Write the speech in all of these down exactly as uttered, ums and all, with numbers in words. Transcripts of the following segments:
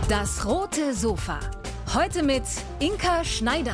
Das rote Sofa. Heute mit Inka Schneider.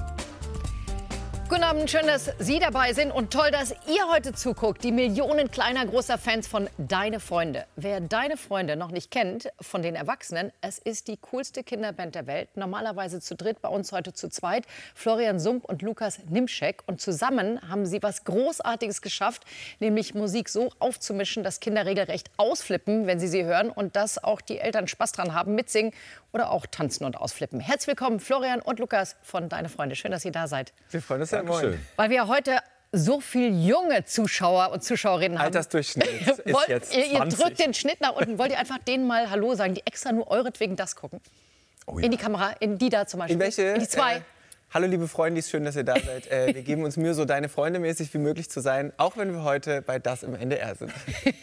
Guten Abend, schön, dass Sie dabei sind und toll, dass ihr heute zuguckt. Die Millionen kleiner, großer Fans von Deine Freunde. Wer Deine Freunde noch nicht kennt, von den Erwachsenen, es ist die coolste Kinderband der Welt. Normalerweise zu dritt, bei uns heute zu zweit. Florian Sump und Lukas Nimschek. Und zusammen haben sie was Großartiges geschafft, nämlich Musik so aufzumischen, dass Kinder regelrecht ausflippen, wenn sie sie hören. Und dass auch die Eltern Spaß dran haben, mitsingen oder auch tanzen und ausflippen. Herzlich willkommen, Florian und Lukas von Deine Freunde. Schön, dass ihr da seid. Wir freuen uns sehr. Moin. Weil wir heute so viele junge Zuschauer und Zuschauerinnen haben. Altersdurchschnitt ist Wollt, jetzt ihr, ihr zwanzig. drückt den Schnitt nach unten. Wollt ihr einfach denen mal Hallo sagen, die extra nur euretwegen das gucken? Oh ja. In die Kamera, in die da zum Beispiel. In welche? In die zwei. Äh, hallo liebe Freunde, schön, dass ihr da seid. Äh, wir geben uns Mühe, so Deine Freunde mäßig wie möglich zu sein, auch wenn wir heute bei Das im N D R sind.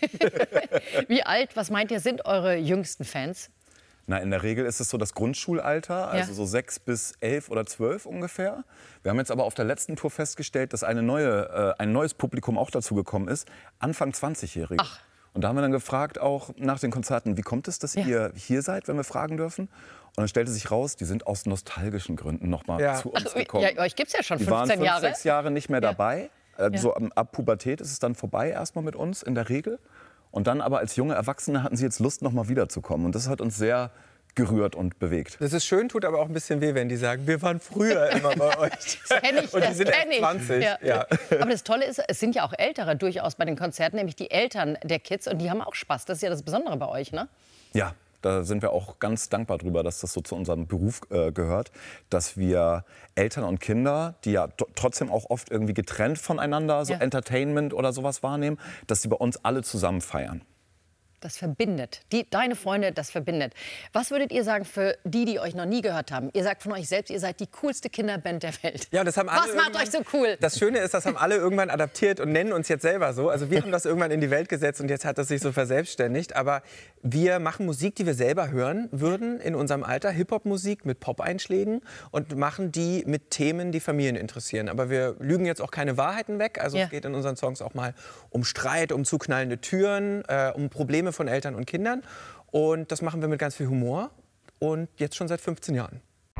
Wie alt, was meint ihr, sind eure jüngsten Fans? Na, in der Regel ist es so das Grundschulalter, also Ja. so sechs bis elf oder zwölf ungefähr. Wir haben jetzt aber auf der letzten Tour festgestellt, dass eine neue, äh, ein neues Publikum auch dazu gekommen ist, Anfang zwanzigjährige. Ach. Und da haben wir dann gefragt, auch nach den Konzerten, wie kommt es, dass Ja. ihr hier seid, wenn wir fragen dürfen? Und dann stellte sich raus, die sind aus nostalgischen Gründen noch mal Ja. zu uns Ach, gekommen. ja, euch gibt es ja schon Die waren fünfzehn fünf, Jahre. sechs Jahre nicht mehr Ja. dabei. Also ab Pubertät ist es dann vorbei erstmal mit uns in der Regel. Und dann aber als junge Erwachsene hatten sie jetzt Lust, noch mal wiederzukommen. Und das hat uns sehr gerührt und bewegt. Das ist schön, tut aber auch ein bisschen weh, wenn die sagen, wir waren früher immer bei euch. Das kenn ich, Und die das sind kenn erst ich. zwanzig. Ja. Ja. Aber das Tolle ist, es sind ja auch Ältere durchaus bei den Konzerten, nämlich die Eltern der Kids. Und die haben auch Spaß. Das ist ja das Besondere bei euch, ne? Ja, da sind wir auch ganz dankbar drüber, dass das so zu unserem Beruf äh, gehört, dass wir Eltern und Kinder, die ja t- trotzdem auch oft irgendwie getrennt voneinander so Ja. Entertainment oder sowas wahrnehmen, dass sie bei uns alle zusammen feiern. Das verbindet. Die, Deine Freunde, das verbindet. Was würdet ihr sagen für die, die euch noch nie gehört haben? Ihr sagt von euch selbst, ihr seid die coolste Kinderband der Welt. Ja, das haben alle Was macht irgendwann- euch so cool? Das Schöne ist, das haben alle irgendwann adaptiert und nennen uns jetzt selber so. Also wir haben das irgendwann in die Welt gesetzt und jetzt hat das sich so verselbstständigt. Aber wir machen Musik, die wir selber hören würden in unserem Alter. Hip-Hop-Musik mit Pop-Einschlägen und machen die mit Themen, die Familien interessieren. Aber wir lügen jetzt auch keine Wahrheiten weg. Also Ja. es geht in unseren Songs auch mal um Streit, um zuknallende Türen, äh, um Probleme von Eltern und Kindern. Und das machen wir mit ganz viel Humor und jetzt schon seit fünfzehn Jahren.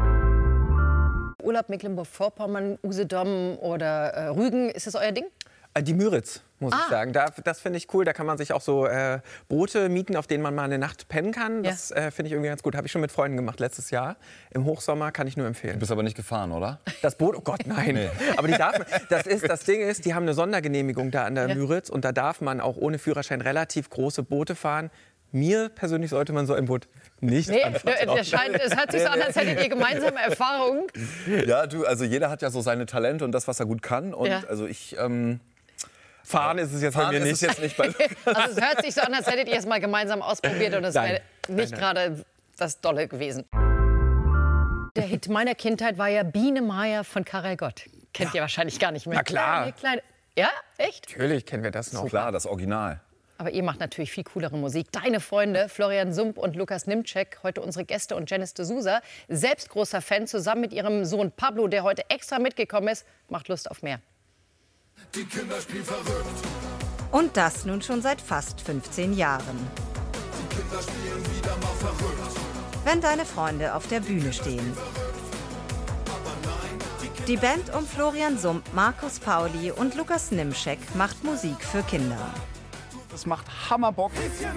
Urlaub Mecklenburg-Vorpommern, Usedom oder äh, Rügen, ist das euer Ding? Äh, Die Müritz, muss Ah. ich sagen. Da, das finde ich cool. Da kann man sich auch so äh, Boote mieten, auf denen man mal eine Nacht pennen kann. Das äh, finde ich irgendwie ganz gut. Habe ich schon mit Freunden gemacht letztes Jahr. Im Hochsommer kann ich nur empfehlen. Du bist aber nicht gefahren, oder? Das Boot, oh Gott, nein. Aber die darf man, das, ist, das Ding ist, die haben eine Sondergenehmigung da an der Ja. Müritz. Und da darf man auch ohne Führerschein relativ große Boote fahren. Mir persönlich sollte man so ein Boot nicht Nee, anvertrauen. das scheint, es hört sich so an, als hättet ihr gemeinsame Erfahrungen. Ja, du, also jeder hat ja so seine Talente und das, was er gut kann. Und Ja. also ich, ähm, Fahren ist es jetzt bei fahren mir ist nicht. es jetzt nicht bei Also es hört sich so an, als hättet ihr es mal gemeinsam ausprobiert und es Nein. wäre nicht Nein, gerade das Dolle gewesen. Der Hit meiner Kindheit war ja Biene Meier von Karel Gott. Kennt ihr wahrscheinlich gar nicht mehr. Na klar. Kleine, kleine, ja, echt? Natürlich kennen wir das noch. Klar, das Original. Aber ihr macht natürlich viel coolere Musik. Deine Freunde, Florian Sump und Lukas Nimschek, heute unsere Gäste, und Janice de Souza, selbst großer Fan, zusammen mit ihrem Sohn Pablo, der heute extra mitgekommen ist, macht Lust auf mehr. Die Kinder spielen verrückt, Und das nun schon seit fast fünfzehn Jahren. die Kinder spielen wieder mal verrückt. Wenn Deine Freunde auf der Bühne stehen. Die Band um Florian Sump, Markus Pauli und Lukas Nimschek macht Musik für Kinder. Das macht Hammerbock.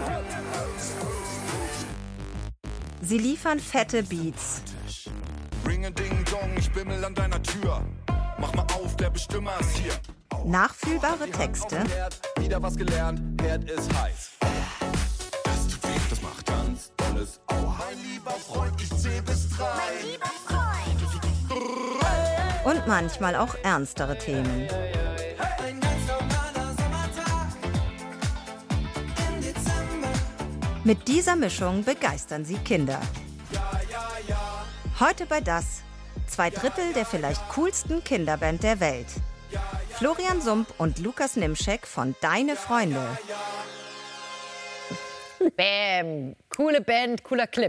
Sie liefern fette Beats, Ring-a-ding-dong, ich bimmel an deiner Tür. Mach mal auf, der Bestimmer ist hier. nachfühlbare Texte Wieder was gelernt, Herd ist heiß. Das tut weh, das macht ganz tolles Aua. Mein lieber Freund, ich zähl bis drei. Mein lieber Freund. und manchmal auch ernstere Themen. Ein ganz normaler Sommertag im Dezember. Mit dieser Mischung begeistern sie Kinder. Heute bei Das, zwei Drittel der vielleicht coolsten Kinderband der Welt. Florian Sump und Lukas Nimschek von Deine Freunde. Bäm, coole Band, cooler Clip, oder?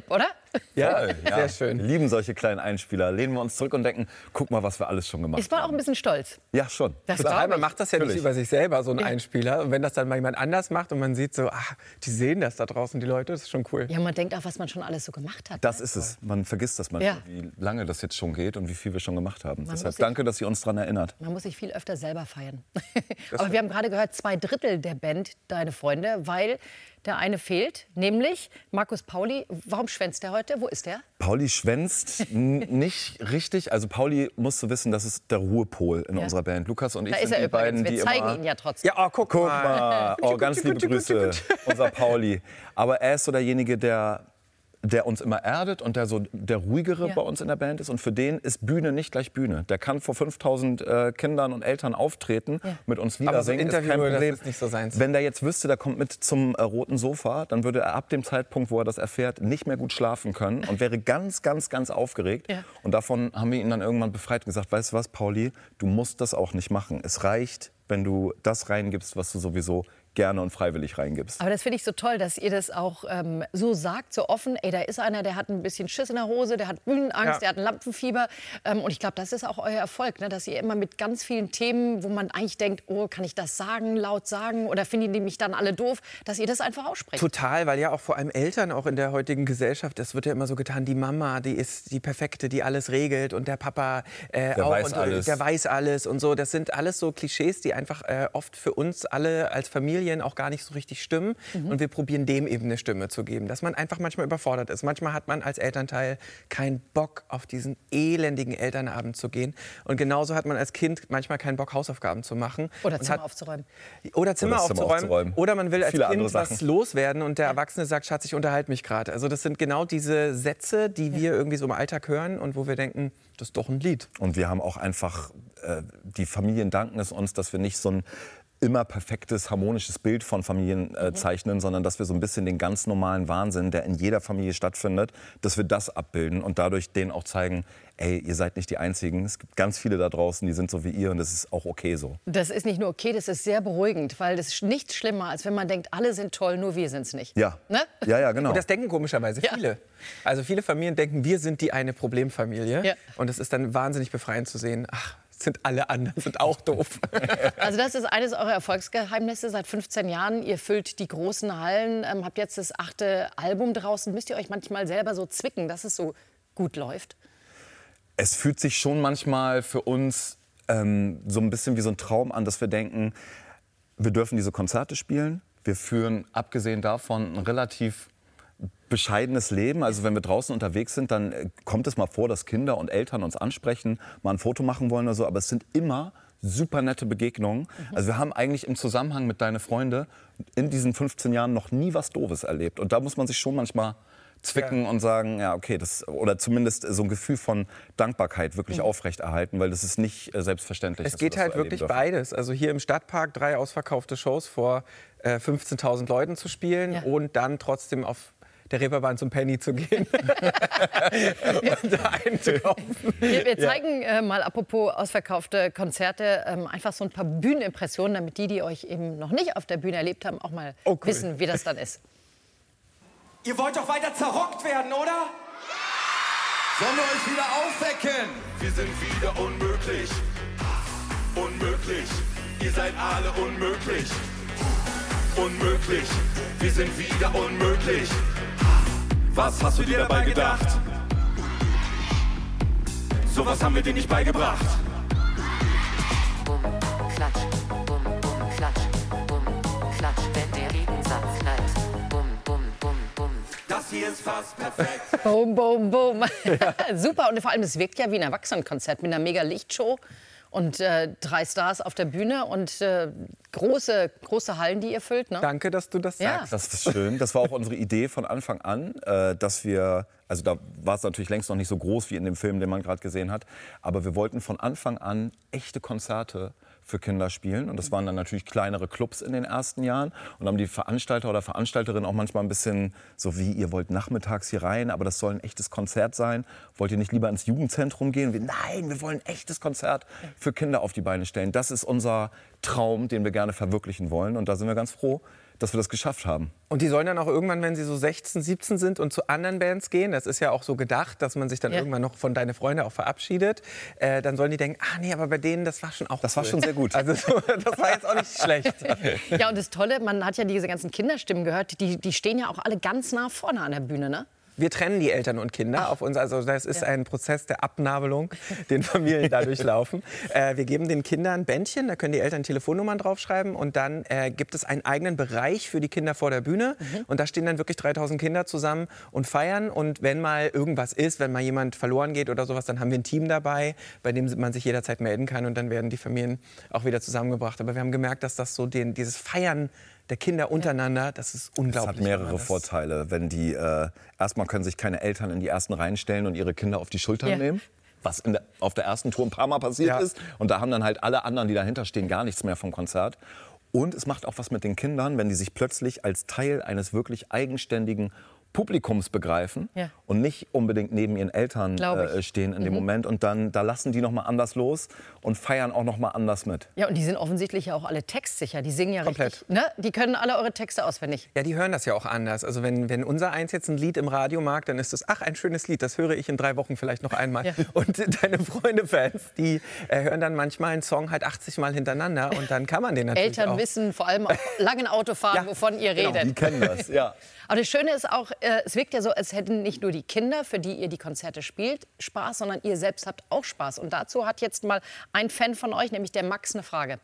Ja, Toll, ja. sehr schön. Wir lieben solche kleinen Einspieler. Lehnen wir uns zurück und denken, guck mal, was wir alles schon gemacht Ist man auch haben. ein bisschen stolz. Ja, schon. Das Total, glaub man ich. macht das ja nicht Natürlich. über sich selber, so ein Einspieler. Und wenn das dann mal jemand anders macht und man sieht so, ach, die sehen das da draußen, die Leute, das ist schon cool. Ja, man denkt auch, was man schon alles so gemacht hat. Das ist es. Man vergisst das manchmal, Ja. wie lange das jetzt schon geht und wie viel wir schon gemacht haben. muss Deshalb sich- danke, dass ihr uns daran erinnert. Man muss sich viel öfter selber feiern. Aber wir haben gerade gehört, zwei Drittel der Band Deine Freunde, weil der eine fehlt, nämlich Markus Pauli. Warum schwänzt er heute? Wo ist er? Pauli schwänzt n- nicht richtig. Also Pauli musst du wissen, das ist der Ruhepol in Ja. unserer Band. Lukas und ich Da sind ist er die übrigens. beiden, Wir die zeigen immer... ihn ja trotzdem. Ja, oh, guck, Guck mal. mal, oh, ganz liebe Grüße, unser Pauli. Aber er ist so derjenige, der, der uns immer erdet und der so der ruhigere Ja. bei uns in der Band ist. Und für den ist Bühne nicht gleich Bühne. Der kann vor fünftausend äh, Kindern und Eltern auftreten, Ja. mit uns Lieder Aber so singen, ist Interview, kein das Problem. ist nicht so seins. Wenn der jetzt wüsste, der kommt mit zum äh, roten Sofa, dann würde er ab dem Zeitpunkt, wo er das erfährt, nicht mehr gut schlafen können und wäre ganz, ganz, ganz aufgeregt. Ja. Und davon haben wir ihn dann irgendwann befreit und gesagt, weißt du was, Pauli, du musst das auch nicht machen. Es reicht, wenn du das reingibst, was du sowieso gerne und freiwillig reingibst. Aber das finde ich so toll, dass ihr das auch ähm, so sagt, so offen. Ey, da ist einer, der hat ein bisschen Schiss in der Hose, der hat Bühnenangst, Ja. der hat ein Lampenfieber. Ähm, und ich glaube, das ist auch euer Erfolg, ne? Dass ihr immer mit ganz vielen Themen, wo man eigentlich denkt, oh, kann ich das sagen, laut sagen oder finden die mich dann alle doof, dass ihr das einfach aussprecht. Total, weil ja auch vor allem Eltern auch in der heutigen Gesellschaft, es wird ja immer so getan, die Mama, die ist die Perfekte, die alles regelt und der Papa äh, Der auch weiß und, alles. der weiß alles und so. Das sind alles so Klischees, die einfach äh, oft für uns alle als Familien auch gar nicht so richtig stimmen. Und wir probieren dem eben eine Stimme zu geben, dass man einfach manchmal überfordert ist. Manchmal hat man als Elternteil keinen Bock, auf diesen elendigen Elternabend zu gehen. Und genauso hat man als Kind manchmal keinen Bock, Hausaufgaben zu machen. Oder Und Zimmer hat, aufzuräumen. Oder Zimmer, Oder Zimmer aufzuräumen. aufzuräumen. Oder man will als Viele Kind andere was Sachen. loswerden und der Erwachsene sagt, Schatz, ich unterhalte mich gerade. Also das sind genau diese Sätze, die wir irgendwie so im Alltag hören und wo wir denken, das ist doch ein Lied. Und wir haben auch einfach, äh, die Familien danken es uns, dass wir nicht so ein immer perfektes, harmonisches Bild von Familien äh, zeichnen, sondern dass wir so ein bisschen den ganz normalen Wahnsinn, der in jeder Familie stattfindet, dass wir das abbilden und dadurch denen auch zeigen, ey, ihr seid nicht die Einzigen, es gibt ganz viele da draußen, die sind so wie ihr und das ist auch okay so. Das ist nicht nur okay, das ist sehr beruhigend, weil das ist nichts schlimmer, als wenn man denkt, alle sind toll, nur wir sind es nicht. Ja, Ne? ja, ja, genau. Und das denken komischerweise Ja. viele. Also viele Familien denken, wir sind die eine Problemfamilie. Ja. Und es ist dann wahnsinnig befreiend zu sehen, ach, sind alle anderen, sind auch doof. Also das ist eines eurer Erfolgsgeheimnisse seit fünfzehn Jahren. Ihr füllt die großen Hallen, ähm, habt jetzt das achte Album draußen. Müsst ihr euch manchmal selber so zwicken, dass es so gut läuft? Es fühlt sich schon manchmal für uns ähm, so ein bisschen wie so ein Traum an, dass wir denken, wir dürfen diese Konzerte spielen. Wir führen, abgesehen davon, ein relativ bescheidenes Leben. Also wenn wir draußen unterwegs sind, dann äh, kommt es mal vor, dass Kinder und Eltern uns ansprechen, mal ein Foto machen wollen oder so. Aber es sind immer super nette Begegnungen. Also wir haben eigentlich im Zusammenhang mit Deine Freunde in diesen fünfzehn Jahren noch nie was Doofes erlebt. Und da muss man sich schon manchmal zwicken Ja. und sagen, ja okay, das, oder zumindest so ein Gefühl von Dankbarkeit wirklich aufrechterhalten, weil das ist nicht äh, selbstverständlich. Es dass wir geht das halt so wirklich erleben dürfen. beides. Also hier im Stadtpark drei ausverkaufte Shows vor äh, fünfzehntausend Leuten zu spielen Ja. und dann trotzdem auf der Reeperbahn zum Penny zu gehen und da einzukaufen. Wir, wir zeigen äh, mal, apropos ausverkaufte Konzerte, ähm, einfach so ein paar Bühnenimpressionen, damit die, die euch eben noch nicht auf der Bühne erlebt haben, auch mal Oh, cool. wissen, wie das dann ist. Ihr wollt doch weiter zerrockt werden, oder? Sollen wir euch wieder aufwecken? Wir sind wieder unmöglich. Unmöglich. Ihr seid alle unmöglich. Unmöglich. Wir sind wieder unmöglich. Was hast du dir dabei gedacht? Sowas haben wir dir nicht beigebracht. Bumm, klatsch, bumm, bumm, klatsch, bumm, klatsch, wenn der Gegensatz knallt. Bumm, bumm, bumm, bumm. Das hier ist fast perfekt. Boom, boom, boom. Super. Und vor allem, es wirkt ja wie ein Erwachsenenkonzert mit einer mega Lichtshow und äh, drei Stars auf der Bühne und äh, große, große Hallen, die ihr füllt. Ne? Danke, dass du das Ja. sagst. Das ist schön. Das war auch unsere Idee von Anfang an, äh, dass wir, also da war es natürlich längst noch nicht so groß wie in dem Film, den man gerade gesehen hat, aber wir wollten von Anfang an echte Konzerte für Kinder spielen. Und das waren dann natürlich kleinere Clubs in den ersten Jahren. Und haben die Veranstalter oder Veranstalterinnen auch manchmal ein bisschen so wie, ihr wollt nachmittags hier rein, aber das soll ein echtes Konzert sein. Wollt ihr nicht lieber ins Jugendzentrum gehen? Wir, nein, wir wollen ein echtes Konzert für Kinder auf die Beine stellen. Das ist unser Traum, den wir gerne verwirklichen wollen. Und da sind wir ganz froh, dass wir das geschafft haben. Und die sollen dann auch irgendwann, wenn sie so sechzehn, siebzehn sind und zu anderen Bands gehen, das ist ja auch so gedacht, dass man sich dann ja. irgendwann noch von Deine Freunde auch verabschiedet, äh, dann sollen die denken, ah nee, aber bei denen, das war schon auch Das cool. war schon sehr gut. Also so, das war jetzt auch nicht schlecht. Ja, und das Tolle, man hat ja diese ganzen Kinderstimmen gehört, die, die stehen ja auch alle ganz nah vorne an der Bühne, ne? Wir trennen die Eltern und Kinder Ach. auf uns. Also das ist Ja. ein Prozess der Abnabelung, den Familien da durchlaufen. Äh, wir geben den Kindern Bändchen, da können die Eltern Telefonnummern draufschreiben. Und dann äh, gibt es einen eigenen Bereich für die Kinder vor der Bühne. Mhm. Und da stehen dann wirklich dreitausend Kinder zusammen und feiern. Und wenn mal irgendwas ist, wenn mal jemand verloren geht oder sowas, dann haben wir ein Team dabei, bei dem man sich jederzeit melden kann. Und dann werden die Familien auch wieder zusammengebracht. Aber wir haben gemerkt, dass das so den, dieses Feiern der Kinder untereinander, das ist unglaublich. Das hat mehrere Vorteile, wenn die äh, erstmal können sich keine Eltern in die ersten Reihen stellen und ihre Kinder auf die Schultern Ja. nehmen, was in der, auf der ersten Tour ein paar Mal passiert Ja. ist. Und da haben dann halt alle anderen, die dahinter stehen, gar nichts mehr vom Konzert. Und es macht auch was mit den Kindern, wenn die sich plötzlich als Teil eines wirklich eigenständigen Publikums begreifen Ja. und nicht unbedingt neben ihren Eltern Glaub ich. äh, stehen in dem Mhm. Moment. Und dann da lassen die noch mal anders los und feiern auch noch mal anders mit. Ja, und die sind offensichtlich ja auch alle textsicher. Die singen ja Komplett. richtig. Ne? Die können alle eure Texte auswendig. Ja, die hören das ja auch anders. Also wenn, wenn unser Eins jetzt ein Lied im Radio mag, dann ist es, ach, ein schönes Lied, das höre ich in drei Wochen vielleicht noch einmal. Ja. Und deine Freunde-Fans, die äh, hören dann manchmal einen Song halt achtzig Mal hintereinander und dann kann man den natürlich Eltern auch. wissen vor allem auf langen Autofahren, Ja, wovon ihr genau. redet. Die kennen das, ja. Aber das Schöne ist auch, äh, es wirkt ja so, als hätten nicht nur die Kinder, für die ihr die Konzerte spielt, Spaß, sondern ihr selbst habt auch Spaß. Und dazu hat jetzt mal ein Fan von euch, nämlich der Max, eine Frage.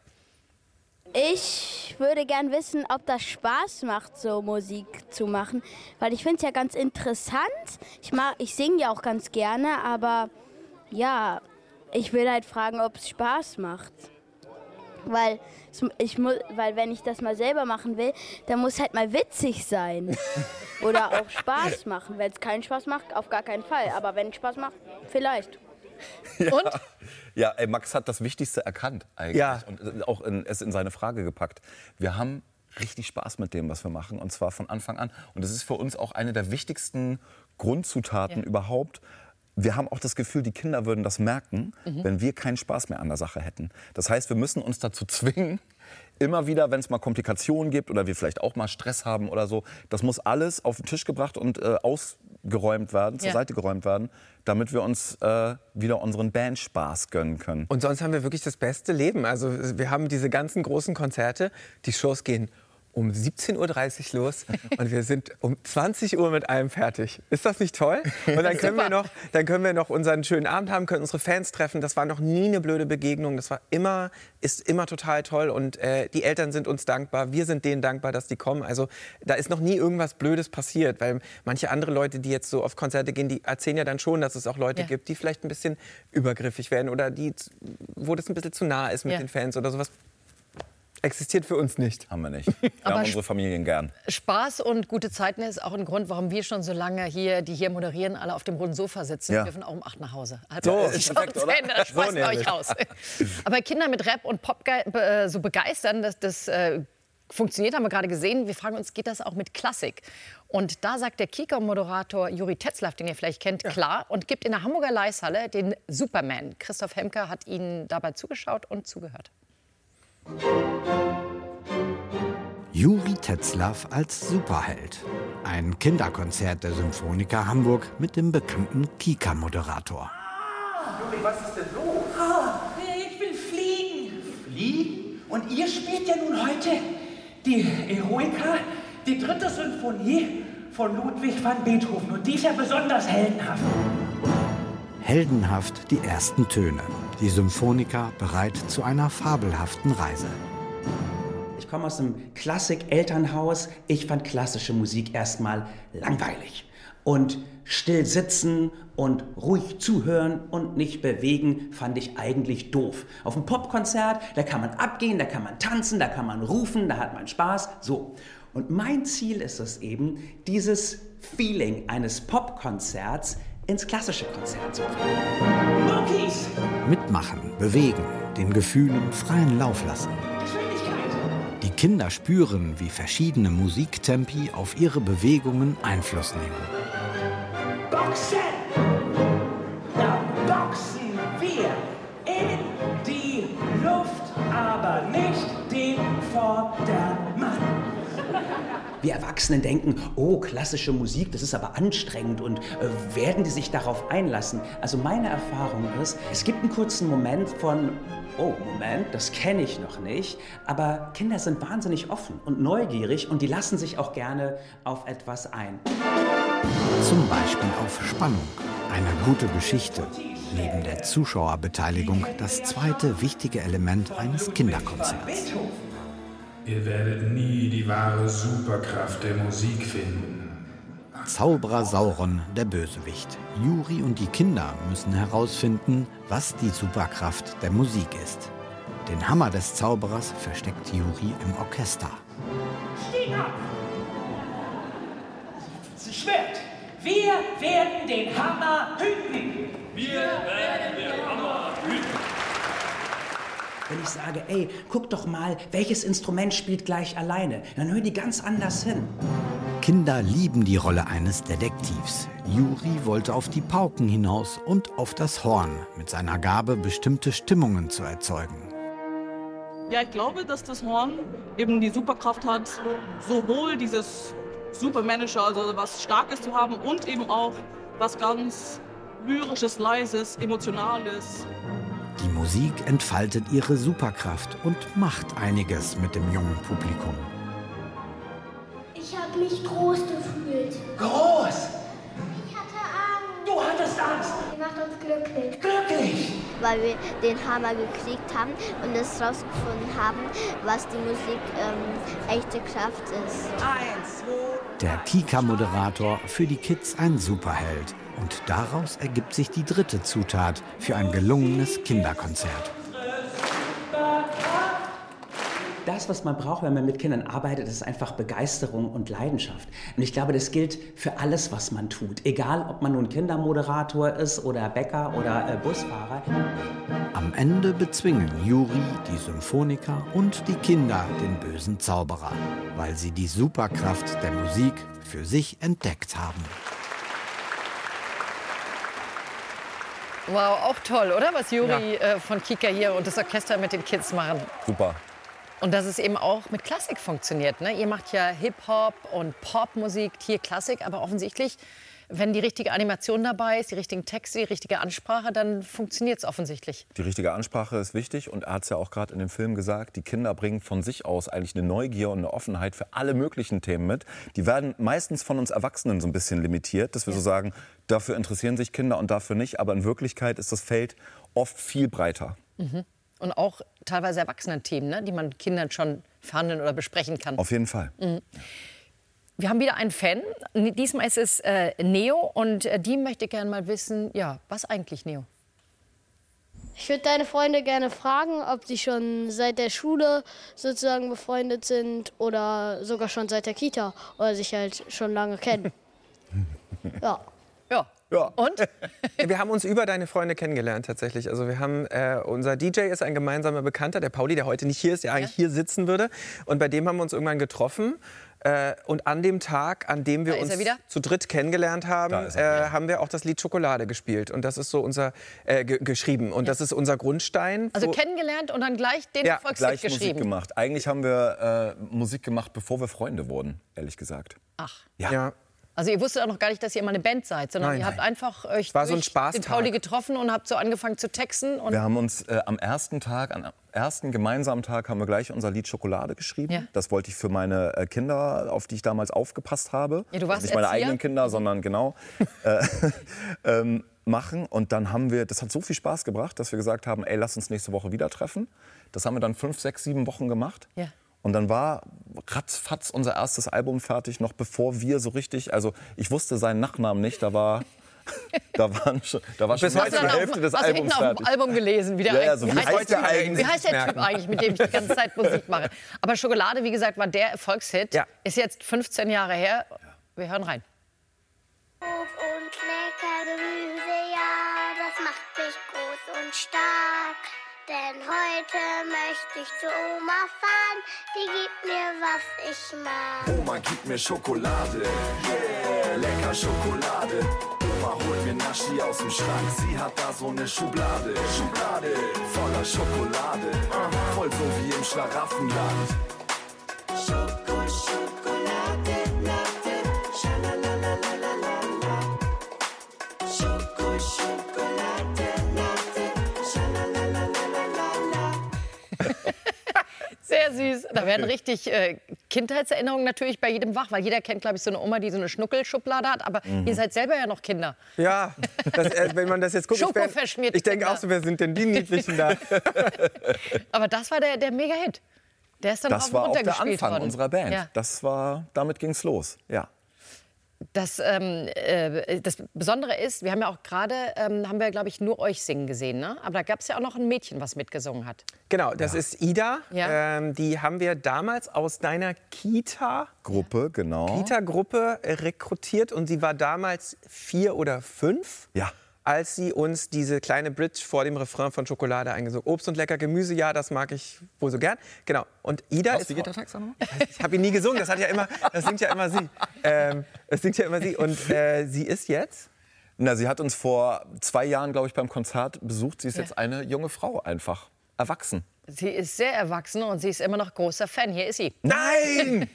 Ich würde gern wissen, ob das Spaß macht, so Musik zu machen. Weil ich finde es ja ganz interessant. Ich, mag, ich singe ja auch ganz gerne, aber ja, ich will halt fragen, ob es Spaß macht. Weil, es- ich mu weil wenn ich das mal selber machen will, dann muss halt mal witzig sein. Oder auch Spaß machen. Wenn es keinen Spaß macht, auf gar keinen Fall. Aber wenn es Spaß macht, vielleicht. Und? Ja, ey, Max hat das Wichtigste erkannt eigentlich Ja. und auch in, es in seine Frage gepackt. Wir haben richtig Spaß mit dem, was wir machen, und zwar von Anfang an. Und das ist für uns auch eine der wichtigsten Grundzutaten Ja. überhaupt. Wir haben auch das Gefühl, die Kinder würden das merken, Mhm. wenn wir keinen Spaß mehr an der Sache hätten. Das heißt, wir müssen uns dazu zwingen, immer wieder, wenn es mal Komplikationen gibt oder wir vielleicht auch mal Stress haben oder so, das muss alles auf den Tisch gebracht und äh, ausgeräumt werden, zur Ja. Seite geräumt werden, damit wir uns äh, wieder unseren Bandspaß gönnen können. Und sonst haben wir wirklich das beste Leben. Also wir haben diese ganzen großen Konzerte, die Shows gehen um siebzehn Uhr dreißig los und wir sind um zwanzig Uhr mit allem fertig. Ist das nicht toll? Und dann können wir noch, dann können wir noch unseren schönen Abend haben, können unsere Fans treffen. Das war noch nie eine blöde Begegnung. Das war immer, ist immer total toll. Und äh, die Eltern sind uns dankbar. Wir sind denen dankbar, dass die kommen. Also da ist noch nie irgendwas Blödes passiert. Weil manche andere Leute, die jetzt so auf Konzerte gehen, die erzählen ja dann schon, dass es auch Leute Ja. gibt, die vielleicht ein bisschen übergriffig werden oder die, wo das ein bisschen zu nah ist mit Ja. den Fans oder sowas. Existiert für uns nicht. Haben wir nicht. Wir Aber haben sch- unsere Familien gern. Spaß und gute Zeiten ist auch ein Grund, warum wir schon so lange hier, die hier moderieren, alle auf dem runden Sofa sitzen. Ja. Wir dürfen auch um acht nach Hause. Halb So, acht ist ist perfekt, schon oder? zu Ende, das So schmeißt ihr euch nämlich. aus. Aber Kinder mit Rap und Pop ge- be- äh, so begeistern, das, das äh, funktioniert, haben wir gerade gesehen. Wir fragen uns, geht das auch mit Klassik? Und da sagt der Kika-Moderator Juri Tetzlaff, den ihr vielleicht kennt, klar und gibt in der Hamburger Leishalle den Superman. Christoph Hemke hat ihnen dabei zugeschaut und zugehört. Juri Tetzlaff als Superheld. Ein Kinderkonzert der Symphoniker Hamburg mit dem bekannten Kika-Moderator. Juri, was ist denn los? Oh, ich will fliegen. Fliegen? Und ihr spielt ja nun heute die Eroica, die dritte Sinfonie von Ludwig van Beethoven. Und die ist ja besonders heldenhaft. Heldenhaft die ersten Töne. Die Symphoniker bereit zu einer fabelhaften Reise. Ich komme aus einem Klassik-Elternhaus. Ich fand klassische Musik erstmal langweilig. Und still sitzen und ruhig zuhören und nicht bewegen, fand ich eigentlich doof. Auf einem Popkonzert, da kann man abgehen, da kann man tanzen, da kann man rufen, da hat man Spaß. So. Und mein Ziel ist es eben, dieses Feeling eines Popkonzerts ins klassische Konzert zu bringen. Monkeys! Mitmachen, bewegen, den Gefühlen freien Lauf lassen. Die Kinder spüren, wie verschiedene Musiktempi auf ihre Bewegungen Einfluss nehmen. Boxen! Da boxen wir in die Luft, aber nicht den Vordermann. wir Erwachsenen denken, oh, klassische Musik, das ist aber anstrengend und äh, werden die sich darauf einlassen? Also meine Erfahrung ist, es gibt einen kurzen Moment von, oh, Moment, das kenne ich noch nicht, aber Kinder sind wahnsinnig offen und neugierig und die lassen sich auch gerne auf etwas ein. Zum Beispiel auf Spannung, eine gute Geschichte. Neben der Zuschauerbeteiligung das zweite wichtige Element eines Kinderkonzerts. Ihr werdet nie die wahre Superkraft der Musik finden. Zauberer Sauron, der Bösewicht. Juri und die Kinder müssen herausfinden, was die Superkraft der Musik ist. Den Hammer des Zauberers versteckt Juri im Orchester. Steh ab! Das ist Schwert. Wir werden den Hammer hüten. Wir werden den Hammer hüten. Wenn ich sage, ey, guck doch mal, welches Instrument spielt gleich alleine, dann hören die ganz anders hin. Kinder lieben die Rolle eines Detektivs. Juri wollte auf die Pauken hinaus und auf das Horn, mit seiner Gabe, bestimmte Stimmungen zu erzeugen. Ja, ich glaube, dass das Horn eben die Superkraft hat, sowohl dieses Supermännische, also was Starkes zu haben, und eben auch was ganz Lyrisches, Leises, Emotionales. Die Musik entfaltet ihre Superkraft und macht einiges mit dem jungen Publikum. Ich habe mich groß gefühlt. Groß! Ich hatte Angst. Du hattest Angst! Die macht uns glücklich. Glücklich! Weil wir den Hammer gekriegt haben und es rausgefunden haben, was die Musik ähm, echte Kraft ist. Eins, zwei, Der Kika-Moderator, für die Kids ein Superheld. Und daraus ergibt sich die dritte Zutat für ein gelungenes Kinderkonzert. Das, was man braucht, wenn man mit Kindern arbeitet, ist einfach Begeisterung und Leidenschaft. Und ich glaube, das gilt für alles, was man tut. Egal, ob man nun Kindermoderator ist oder Bäcker oder äh, Busfahrer. Am Ende bezwingen Juri, die Symphoniker und die Kinder den bösen Zauberer, weil sie die Superkraft der Musik für sich entdeckt haben. Wow, auch toll, oder? Was Juri ja. äh, von Kika hier und das Orchester mit den Kids machen. Super. Und dass es eben auch mit Klassik funktioniert. Ne? Ihr macht ja Hip-Hop und Popmusik, hier Klassik, aber offensichtlich, wenn die richtige Animation dabei ist, die richtigen Texte, die richtige Ansprache, dann funktioniert es offensichtlich. Die richtige Ansprache ist wichtig und er hat es ja auch gerade in dem Film gesagt, die Kinder bringen von sich aus eigentlich eine Neugier und eine Offenheit für alle möglichen Themen mit. Die werden meistens von uns Erwachsenen so ein bisschen limitiert, dass wir ja. so sagen, dafür interessieren sich Kinder und dafür nicht. Aber in Wirklichkeit ist das Feld oft viel breiter. Mhm. Und auch teilweise Erwachsenen-Themen, ne, die man Kindern schon verhandeln oder besprechen kann. Auf jeden Fall. Mhm. Wir haben wieder einen Fan. Diesmal ist es äh, Neo und äh, die möchte gerne mal wissen, ja, was eigentlich Neo? Ich würde deine Freunde gerne fragen, ob sie schon seit der Schule sozusagen befreundet sind oder sogar schon seit der Kita oder sich halt schon lange kennen. Ja. Ja. Ja. Und? Wir haben uns über deine Freunde kennengelernt tatsächlich. Also wir haben, äh, unser D J ist ein gemeinsamer Bekannter, der Pauli, der heute nicht hier ist, der eigentlich ja. hier sitzen würde. Und bei dem haben wir uns irgendwann getroffen. Äh, und an dem Tag, an dem wir uns zu dritt kennengelernt haben, äh, haben wir auch das Lied Schokolade gespielt. Und das ist so unser, äh, geschrieben. Und ja. das ist unser Grundstein. Also kennengelernt und dann gleich den ja, Erfolgshit gleich geschrieben. Musik gemacht. Eigentlich haben wir äh, Musik gemacht, bevor wir Freunde wurden, ehrlich gesagt. Ach. Ja. ja. Also ihr wusstet auch noch gar nicht, dass ihr mal eine Band seid, sondern nein, ihr habt nein. einfach euch war so ein durch den Pauli getroffen und habt so angefangen zu texten. Und wir haben uns äh, am ersten Tag, am ersten gemeinsamen Tag, haben wir gleich unser Lied Schokolade geschrieben. Ja. Das wollte ich für meine äh, Kinder, auf die ich damals aufgepasst habe. Ja, du warst also nicht meine Erzieher? eigenen Kinder, sondern genau. äh, ähm, machen. Und dann haben wir, das hat so viel Spaß gebracht, dass wir gesagt haben, ey, lass uns nächste Woche wieder treffen. Das haben wir dann fünf, sechs, sieben Wochen gemacht. Ja. Und dann war ratzfatz unser erstes Album fertig, noch bevor wir so richtig, also ich wusste seinen Nachnamen nicht, da war, da waren schon, da war schon bis heute die Hälfte des Albums fertig. Hast du hinten auf dem Album gelesen, wie der, ja, ja, so wie, wie, heißt heißt der eigentlich? wie heißt der Typ eigentlich, mit dem ich die ganze Zeit Musik mache? Aber Schokolade, wie gesagt, war der Erfolgshit, ja. ist jetzt fünfzehn Jahre her. Wir hören rein. Obst und lecker Gemüse, ja, das macht mich groß und stark. Denn heute möchte ich zu Oma fahren, die gibt mir, was ich mag. Oma gibt mir Schokolade, yeah, lecker Schokolade. Oma holt mir Naschi aus dem Schrank, sie hat da so eine Schublade. Schublade voller Schokolade, uh, voll so wie im Schlaraffenland. Schoko, Schokolade. süß. Da werden richtig äh, Kindheitserinnerungen natürlich bei jedem wach, weil jeder kennt, glaube ich, so eine Oma, die so eine Schnuckelschublade hat. Aber Mhm. ihr seid selber ja noch Kinder. Ja, das, äh, wenn man das jetzt guckt, ich, wär- Schokoverschmierte ich denke Kinder. auch so, wer sind denn die Niedlichen da? Aber das war der, der Mega-Hit. Der ist dann Das rauf war und auch runter der gespielt Anfang worden. unserer Band. Ja. Das war, damit ging's los. Ja. Das, ähm, äh, das Besondere ist, wir haben ja auch gerade, ähm, haben wir, glaube ich, nur euch singen gesehen, ne? Aber da gab es ja auch noch ein Mädchen, was mitgesungen hat. Genau, das ist Ida. Ja. Ähm, die haben wir damals aus deiner Kita, Gruppe, genau. Kita-Gruppe äh, rekrutiert und sie war damals vier oder fünf. Ja. Als sie uns diese kleine Bridge vor dem Refrain von Schokolade eingesungen. Obst und lecker Gemüse, ja, das mag ich wohl so gern. Genau. Und Ida Was, ist. wie geht der Text nochmal? Ich habe ihn nie gesungen. Das hat ja immer. Das singt ja immer sie. Ähm, das singt ja immer sie. Und äh, sie ist jetzt. Na, sie hat uns vor zwei Jahren, glaube ich, beim Konzert besucht. Sie ist Ja. jetzt eine junge Frau einfach. Erwachsen. Sie ist sehr erwachsen und sie ist immer noch großer Fan. Hier ist sie. Nein!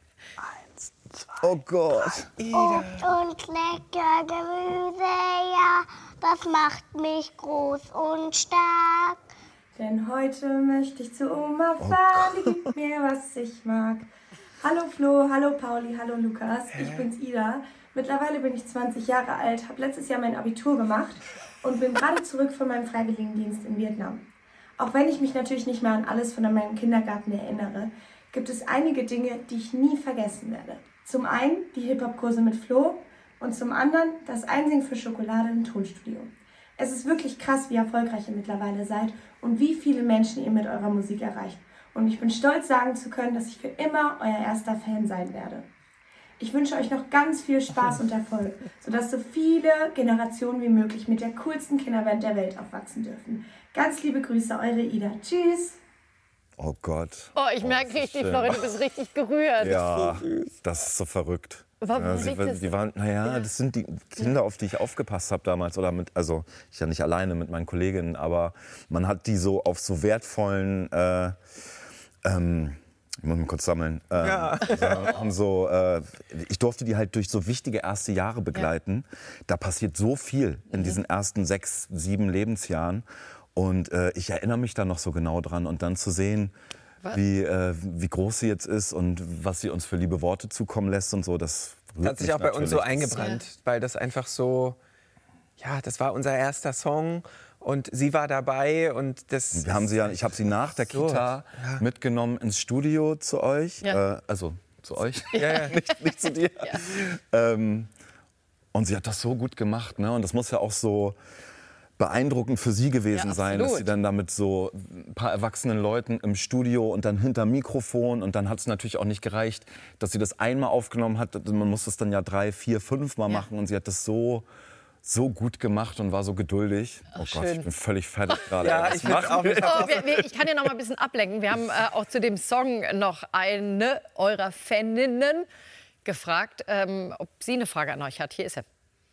Oh Gott. Obst und lecker Gemüse, ja, das macht mich groß und stark. Denn heute möchte ich zu Oma fahren, die gibt mir, was ich mag. Hallo Flo, hallo Pauli, hallo Lukas, ich bin's Ida. Mittlerweile bin ich zwanzig Jahre alt, habe letztes Jahr mein Abitur gemacht und bin gerade zurück von meinem Freiwilligendienst in Vietnam. Auch wenn ich mich natürlich nicht mehr an alles von meinem Kindergarten erinnere, gibt es einige Dinge, die ich nie vergessen werde. Zum einen die Hip-Hop-Kurse mit Flo und zum anderen das Einsingen für Schokolade im Tonstudio. Es ist wirklich krass, wie erfolgreich ihr mittlerweile seid und wie viele Menschen ihr mit eurer Musik erreicht. Und ich bin stolz, sagen zu können, dass ich für immer euer erster Fan sein werde. Ich wünsche euch noch ganz viel Spaß und Erfolg, sodass so viele Generationen wie möglich mit der coolsten Kinderband der Welt aufwachsen dürfen. Ganz liebe Grüße, eure Ida. Tschüss! Oh Gott. Oh, ich merke das ist richtig, schön. Florian, du bist richtig gerührt. Ja, das ist so verrückt. Warum ja, sie, liegt das? die waren, naja, das sind die Kinder, auf die ich aufgepasst habe damals. Oder mit, also ich ja nicht alleine mit meinen Kolleginnen, aber man hat die so auf so wertvollen, äh, ähm, ich muss mal kurz sammeln, ähm, Ja. so, haben so, äh, ich durfte die halt durch so wichtige erste Jahre begleiten. Da passiert so viel in diesen ersten sechs, sieben Lebensjahren. Und äh, ich erinnere mich da noch so genau dran. Und dann zu sehen, wie, äh, wie groß sie jetzt ist und was sie uns für liebe Worte zukommen lässt und so, das Das hat sich auch bei uns so natürlich. eingebrannt, weil das einfach so, ja, das war unser erster Song und sie war dabei und das. Wir haben sie ja, ich habe sie nach der So, Kita ja. mitgenommen ins Studio zu euch, Ja. äh, also zu euch, Ja, ja. nicht, nicht zu dir. Ähm, und sie hat das so gut gemacht, ne? Und das muss ja auch so beeindruckend für sie gewesen Ja, sein, dass absolut. sie dann da mit so ein paar erwachsenen Leuten im Studio und dann hinterm Mikrofon und dann hat es natürlich auch nicht gereicht, dass sie das einmal aufgenommen hat. Man muss das dann ja drei, vier, fünf Mal Ja. machen und sie hat das so so gut gemacht und war so geduldig. Oh Gott, schön. ich bin völlig fertig gerade. Ja, Was ich find's machen auch wir? nicht. Oh, wir, wir, ich kann ja noch mal ein bisschen ablenken. Wir haben äh, auch zu dem Song noch eine eurer Faninnen gefragt, ähm, ob sie eine Frage an euch hat. Hier ist er.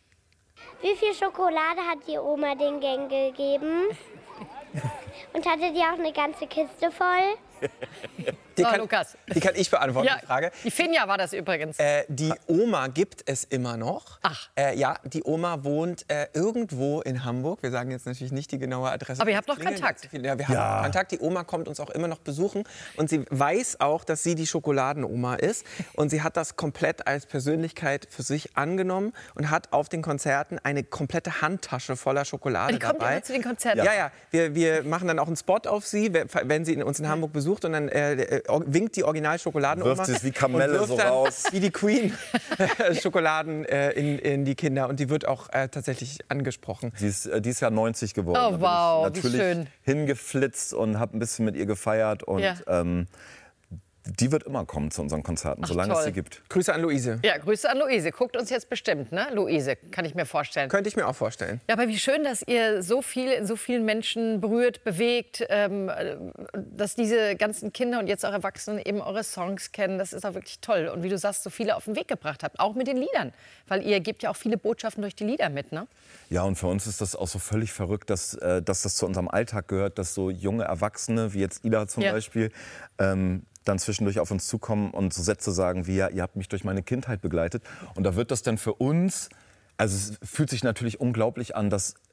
Wie viel Schokolade hat die Oma den Gang gegeben? Und hatte die auch eine ganze Kiste voll? Die So, kann, Lukas. die kann ich beantworten, Ja, die Frage. die Finja war das übrigens. Äh, die Oma gibt es immer noch. Ach. Äh, ja, die Oma wohnt äh, irgendwo in Hamburg. Wir sagen jetzt natürlich nicht die genaue Adresse. Aber ihr habt noch Klingeln Kontakt. jetzt so viele. Ja, wir haben Ja. Kontakt. Die Oma kommt uns auch immer noch besuchen. Und sie weiß auch, dass sie die Schokoladenoma ist. Und sie hat das komplett als Persönlichkeit für sich angenommen und hat auf den Konzerten eine komplette Handtasche voller Schokolade Die kommt dabei. immer zu den Konzerten? Ja, ja. Wir, wir machen dann auch einen Spot auf sie, wenn sie uns in Hamburg besucht. Und dann äh, winkt die Original-Schokoladenoma. Wirft sie es wie Kamelle und wirft so dann raus. Wie die Queen Schokoladen äh, in, in die Kinder. Und die wird auch äh, tatsächlich angesprochen. Sie ist äh, dieses Jahr neunzig geworden. Oh, Da bin wow, ich wie natürlich schön. hingeflitzt und habe ein bisschen mit ihr gefeiert. Und Ja. ähm, die wird immer kommen zu unseren Konzerten, Ach, solange es toll. sie gibt. Grüße an Luise. Ja, Grüße an Luise. Guckt uns jetzt bestimmt, ne? Luise, kann ich mir vorstellen. Könnte ich mir auch vorstellen. Ja, aber wie schön, dass ihr so viel in so vielen Menschen berührt, bewegt, ähm, dass diese ganzen Kinder und jetzt auch Erwachsenen eben eure Songs kennen. Das ist auch wirklich toll. Und wie du sagst, so viele auf den Weg gebracht habt, auch mit den Liedern. Weil ihr gebt ja auch viele Botschaften durch die Lieder mit, ne? Ja, und für uns ist das auch so völlig verrückt, dass, äh, dass das zu unserem Alltag gehört, dass so junge Erwachsene, wie jetzt Ida zum Ja. Beispiel, ähm, dann zwischendurch auf uns zukommen und so Sätze sagen wie, ja, ihr habt mich durch meine Kindheit begleitet. Und da wird das dann für uns, also es fühlt sich natürlich unglaublich an, dass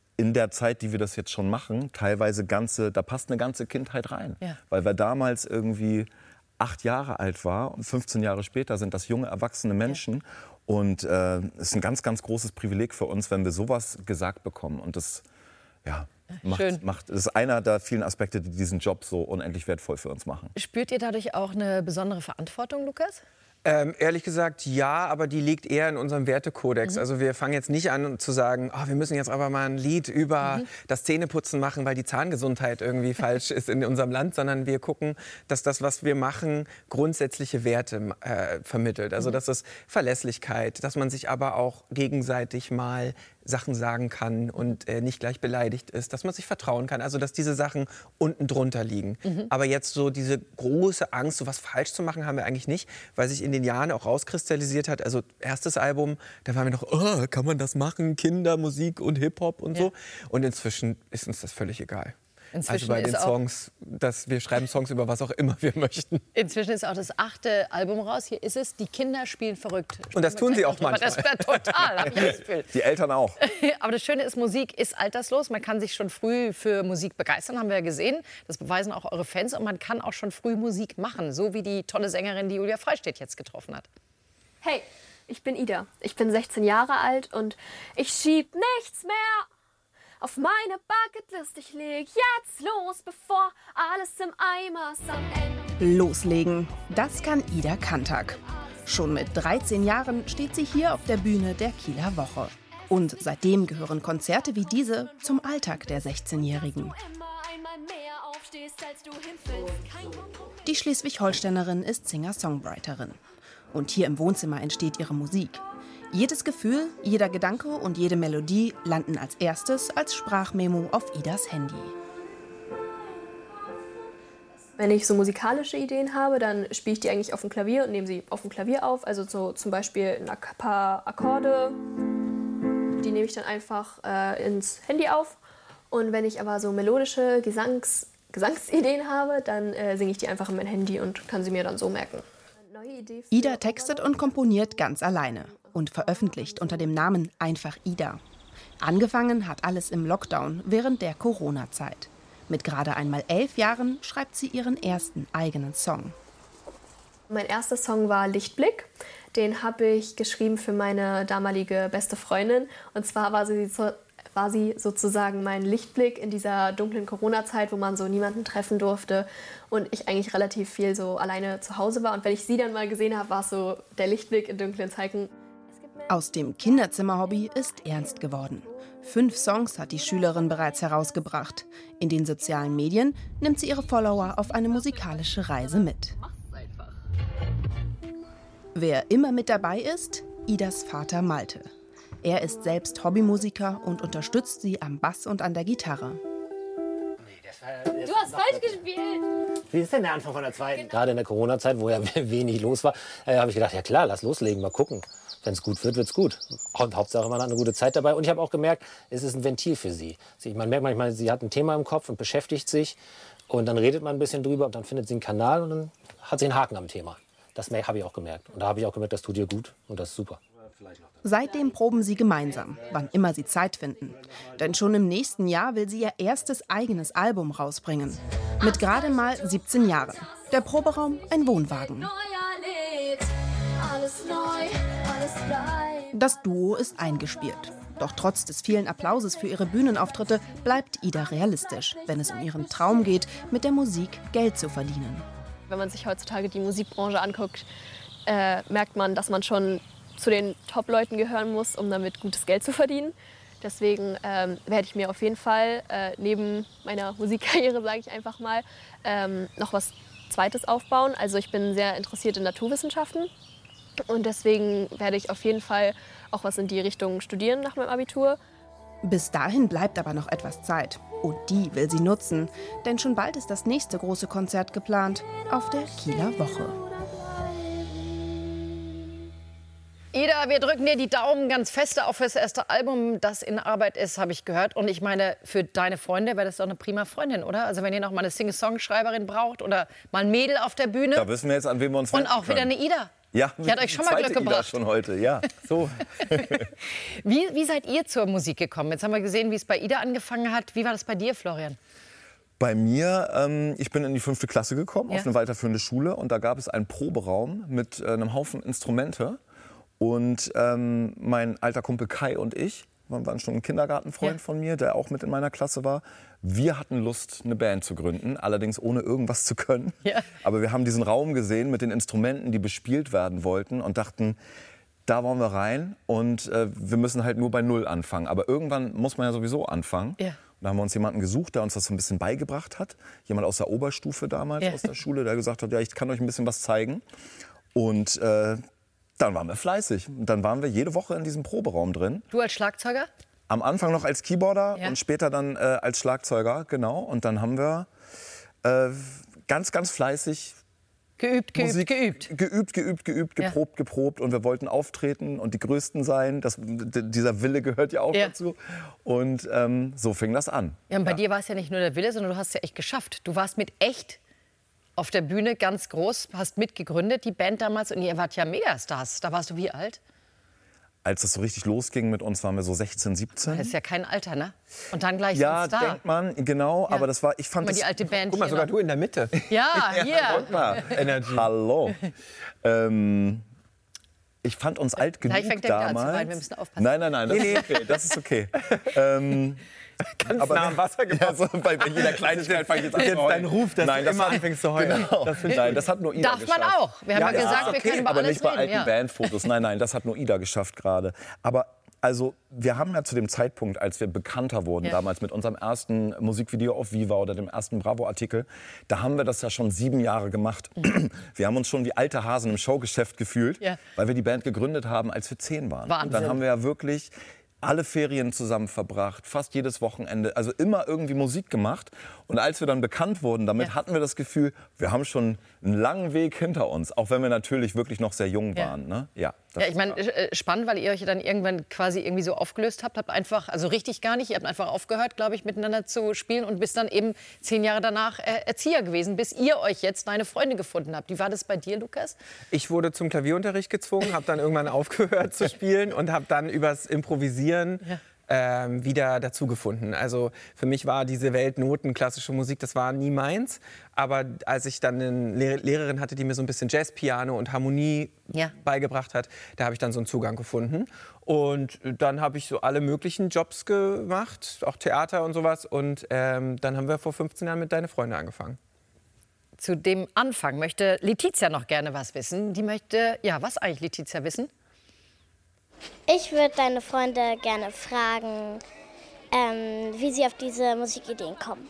in der Zeit, die wir das jetzt schon machen, teilweise ganze, da passt eine ganze Kindheit rein. Ja. Weil wir damals irgendwie acht Jahre alt war und fünfzehn Jahre später sind das junge, erwachsene Menschen. Ja. Und es äh, ist ein ganz, ganz großes Privileg für uns, wenn wir sowas gesagt bekommen. Und das, ja, macht, macht, das ist einer der vielen Aspekte, die diesen Job so unendlich wertvoll für uns machen. Spürt ihr dadurch auch eine besondere Verantwortung, Lukas? Ähm, ehrlich gesagt, ja, aber die liegt eher in unserem Wertekodex. Mhm. Also wir fangen jetzt nicht an zu sagen, oh, wir müssen jetzt aber mal ein Lied über mhm. das Zähneputzen machen, weil die Zahngesundheit irgendwie falsch ist in unserem Land, sondern wir gucken, dass das, was wir machen, grundsätzliche Werte äh, vermittelt. Also das ist Verlässlichkeit, dass man sich aber auch gegenseitig mal Sachen sagen kann und äh, nicht gleich beleidigt ist, dass man sich vertrauen kann, also dass diese Sachen unten drunter liegen. Mhm. Aber jetzt so diese große Angst, so was falsch zu machen, haben wir eigentlich nicht, weil sich in den Jahren auch rauskristallisiert hat. Also erstes Album, da waren wir noch, oh, kann man das machen, Kindermusik und Hip-Hop und ja. so. Und inzwischen ist uns das völlig egal. Inzwischen also bei den ist Songs, dass wir schreiben Songs über was auch immer wir möchten. Inzwischen ist auch das achte Album raus. Hier ist es, Die Kinder spielen verrückt. Und das tun sie auch manchmal. Das wäre total, hab ich das Gefühl. Die Eltern auch. Aber das Schöne ist, Musik ist alterslos. Man kann sich schon früh für Musik begeistern, haben wir ja gesehen. Das beweisen auch eure Fans. Und man kann auch schon früh Musik machen, so wie die tolle Sängerin, die Julia Freistedt jetzt getroffen hat. Hey, ich bin Ida. Ich bin sechzehn Jahre alt und ich schieb nichts mehr auf meine Bucketlist. Ich leg jetzt los, bevor alles im Eimer ist am Ende. Loslegen, das kann Ida Kantak. Schon mit dreizehn Jahren steht sie hier auf der Bühne der Kieler Woche. Und seitdem gehören Konzerte wie diese zum Alltag der sechzehnjährigen. Die Schleswig-Holsteinerin ist Singer-Songwriterin. Und hier im Wohnzimmer entsteht ihre Musik. Jedes Gefühl, jeder Gedanke und jede Melodie landen als erstes als Sprachmemo auf Idas Handy. Wenn ich so musikalische Ideen habe, dann spiele ich die eigentlich auf dem Klavier und nehme sie auf dem Klavier auf. Also so zum Beispiel ein paar Akkorde, die nehme ich dann einfach äh, ins Handy auf. Und wenn ich aber so melodische Gesangs Gesangsideen habe, dann äh, singe ich die einfach in mein Handy und kann sie mir dann so merken. Ida textet und komponiert ganz alleine und veröffentlicht unter dem Namen einfach Ida. Angefangen hat alles im Lockdown während der Corona-Zeit. Mit gerade einmal elf Jahren schreibt sie ihren ersten eigenen Song. Mein erster Song war Lichtblick. Den habe ich geschrieben für meine damalige beste Freundin. Und zwar war sie, so, war sie sozusagen mein Lichtblick in dieser dunklen Corona-Zeit, wo man so niemanden treffen durfte und ich eigentlich relativ viel so alleine zu Hause war. Und wenn ich sie dann mal gesehen habe, war es so der Lichtblick in dunklen Zeiten. Aus dem Kinderzimmer-Hobby ist ernst geworden. Fünf Songs hat die Schülerin bereits herausgebracht. In den sozialen Medien nimmt sie ihre Follower auf eine musikalische Reise mit. Wer immer mit dabei ist, Idas Vater Malte. Er ist selbst Hobbymusiker und unterstützt sie am Bass und an der Gitarre. Du hast falsch gespielt. Wie ist denn der Anfang von der zweiten? Gerade in der Corona-Zeit, wo ja wenig los war, äh, habe ich gedacht, ja klar, lass loslegen, mal gucken. Wenn es gut wird, wird es gut. Und Hauptsache, man hat eine gute Zeit dabei. Und ich habe auch gemerkt, es ist ein Ventil für sie. Man merkt manchmal, sie hat ein Thema im Kopf und beschäftigt sich. Und dann redet man ein bisschen drüber und dann findet sie einen Kanal und dann hat sie einen Haken am Thema. Das habe ich auch gemerkt. Und da habe ich auch gemerkt, das tut ihr gut und das ist super. Seitdem proben sie gemeinsam, wann immer sie Zeit finden. Denn schon im nächsten Jahr will sie ihr erstes eigenes Album rausbringen. Mit gerade mal siebzehn Jahren. Der Proberaum ein Wohnwagen. Das Duo ist eingespielt. Doch trotz des vielen Applauses für ihre Bühnenauftritte bleibt Ida realistisch, wenn es um ihren Traum geht, mit der Musik Geld zu verdienen. Wenn man sich heutzutage die Musikbranche anguckt, äh, merkt man, dass man schon zu den Top-Leuten gehören muss, um damit gutes Geld zu verdienen. Deswegen ähm, werde ich mir auf jeden Fall äh, neben meiner Musikkarriere, sage ich einfach mal, ähm, noch was Zweites aufbauen. Also ich bin sehr interessiert in Naturwissenschaften und deswegen werde ich auf jeden Fall auch was in die Richtung studieren nach meinem Abitur. Bis dahin bleibt aber noch etwas Zeit. Und die will sie nutzen, denn schon bald ist das nächste große Konzert geplant auf der Kieler Woche. Ida, wir drücken dir die Daumen ganz feste auf das erste Album, das in Arbeit ist, habe ich gehört. Und ich meine, für deine Freunde wäre das doch eine prima Freundin, oder? Also wenn ihr noch mal eine Singer-Songschreiberin braucht oder mal ein Mädel auf der Bühne. Da wissen wir jetzt, an wen wir uns Und auch können. wieder eine Ida. Ja, Ich hatte euch schon mal zweite Glück Ida gebracht. schon heute, ja. So. Wie, wie seid ihr zur Musik gekommen? Jetzt haben wir gesehen, wie es bei Ida angefangen hat. Wie war das bei dir, Florian? Bei mir, ähm, ich bin in die fünfte Klasse gekommen, Ja. auf eine weiterführende Schule. Und da gab es einen Proberaum mit äh, einem Haufen Instrumente. Und ähm, mein alter Kumpel Kai und ich, wir waren schon ein Kindergartenfreund Ja. von mir, der auch mit in meiner Klasse war. Wir hatten Lust, eine Band zu gründen, allerdings ohne irgendwas zu können. Ja. Aber wir haben diesen Raum gesehen mit den Instrumenten, die bespielt werden wollten und dachten, da wollen wir rein und äh, wir müssen halt nur bei Null anfangen. Aber irgendwann muss man ja sowieso anfangen. Ja. Da haben wir uns jemanden gesucht, der uns das so ein bisschen beigebracht hat. Jemand aus der Oberstufe damals, Ja. aus der Schule, der gesagt hat, ja, ich kann euch ein bisschen was zeigen. Und äh, dann waren wir fleißig. Und dann waren wir jede Woche in diesem Proberaum drin. Du als Schlagzeuger? Am Anfang noch als Keyboarder Ja. und später dann äh, als Schlagzeuger, genau. Und dann haben wir äh, ganz, ganz fleißig Geübt, geübt, Musik geübt. geübt, geübt, geübt, Ja. geprobt, geprobt. Und wir wollten auftreten und die Größten sein. Das, d- dieser Wille gehört ja auch Ja. dazu. Und ähm, so fing das an. Ja, und bei dir war es ja nicht nur der Wille, sondern du hast es ja echt geschafft. Du warst mit echt auf der Bühne ganz groß, hast mitgegründet, die Band damals. Und ihr wart ja Megastars. Da warst du wie alt? Als es so richtig losging mit uns, waren wir so sechzehn, siebzehn. Das ist ja kein Alter, ne? Und dann gleich Ja, so ein Star. denkt man, genau. Ja. Aber das war, ich fand Guck mal, das... die alte Band Guck mal, hier sogar noch. du in der Mitte. Ja, hier. Guck mal. Energy. Hallo. ähm, ich fand uns alt genug Gleich fängt der wieder an zu damals. weinen, wir müssen aufpassen. Nein, nein, nein, das Nee, ist okay. Das ist okay. ähm, Ganz aber- nah am Wasser ja, gebracht. so, bei bei jeder Kleinigkeit fange ich jetzt an Jetzt zu heulen. dein Ruf, dass Nein, du das immer hat- anfängst zu heulen. Genau. Das find ich Nein, gut. das hat nur Ida Darf geschafft. man auch. Wir haben ja, Ja, gesagt, ja, wir okay, können über aber alles nicht bei reden. alten Ja. Bandfotos. Nein, nein, das hat nur Ida geschafft gerade. Aber also, wir haben ja zu dem Zeitpunkt, als wir bekannter wurden, Ja. damals mit unserem ersten Musikvideo auf Viva oder dem ersten Bravo-Artikel, da haben wir das ja schon sieben Jahre gemacht. Wir haben uns schon wie alte Hasen im Showgeschäft gefühlt, Ja. weil wir die Band gegründet haben, als wir zehn waren. Wahnsinn. Und dann haben wir ja wirklich alle Ferien zusammen verbracht, fast jedes Wochenende, also immer irgendwie Musik gemacht. Und als wir dann bekannt wurden, damit Ja. hatten wir das Gefühl, wir haben schon einen langen Weg hinter uns, auch wenn wir natürlich wirklich noch sehr jung Ja. waren. Ne? Ja, das Ja, ich meine, äh, spannend, weil ihr euch ja dann irgendwann quasi irgendwie so aufgelöst habt. Habt einfach, also richtig gar nicht, ihr habt einfach aufgehört, glaube ich, miteinander zu spielen und bist dann eben zehn Jahre danach äh, Erzieher gewesen, bis ihr euch jetzt deine Freunde gefunden habt. Wie war das bei dir, Lukas? Ich wurde zum Klavierunterricht gezwungen, habe dann irgendwann aufgehört zu spielen und habe dann übers Improvisieren Ja. ähm, wieder dazugefunden. Also für mich war diese Welt Noten, klassische Musik, das war nie meins. Aber als ich dann eine Lehr- Lehrerin hatte, die mir so ein bisschen Jazz, Piano und Harmonie Ja. beigebracht hat, da habe ich dann so einen Zugang gefunden. Und dann habe ich so alle möglichen Jobs gemacht, auch Theater und sowas. Und ähm, dann haben wir vor fünfzehn Jahren mit Deine Freunde angefangen. Zu dem Anfang möchte Letizia noch gerne was wissen. Die möchte, ja, was eigentlich Letizia wissen? Ich würde deine Freunde gerne fragen, ähm, wie sie auf diese Musikideen kommen.